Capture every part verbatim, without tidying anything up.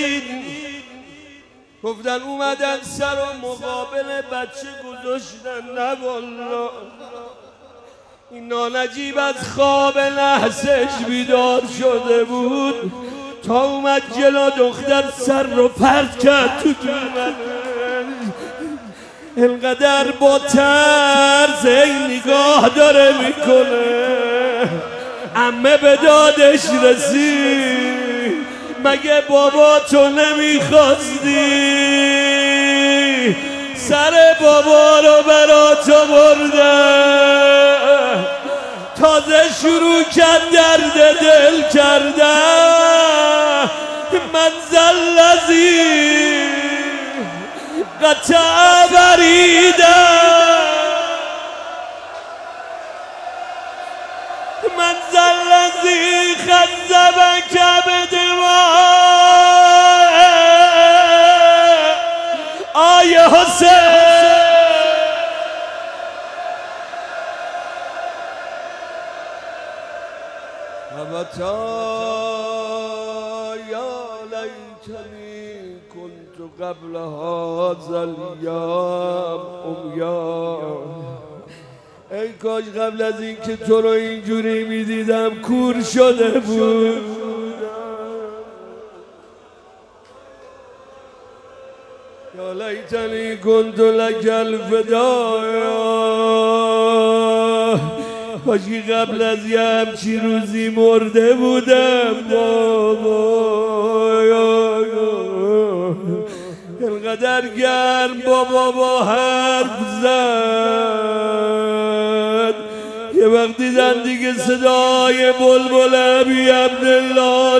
شنیدین؟ گفتن اومدن سر و مقابل بچه گذاشتن. نه والا این نجیب از خواب نحسش بیدار شده بود تا اومد جلو دختر سر رو پرت کرد تو دورمن. انقدر با ترس این نگاه داره میکنه. عمه به دادش رسید. مگه بابا تو نمیخواستی؟ سر بابا رو برا تو برده. تازه شروع کرد درد دل کرده. من زلزی قطع بریده. من زلزی خذبک بدماء. آیه حسین ابتا یا لیتنی کنت قبل هذا اليوم امیا. ای کاش قبل از این که تو رو اینجوری میدیدم کور شده بود. یا لیتنی کنت لک الفداء. کاشکی قبل از یه همچی روزی مرده بودم بابا. انقدر گرم بابا با حرف زد. یه وقت دیدن دیگه صدای بلبل ابی عبدالله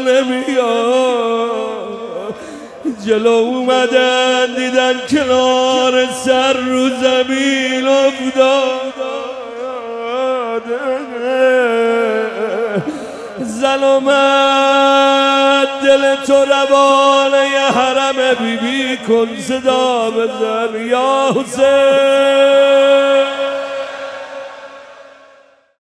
نمیاد. جلو اومدن دیدن کنار سر رو زمین افتاد. زن اومد دل تو روان یه حرم بی بی کن صدا بزن یا حسین.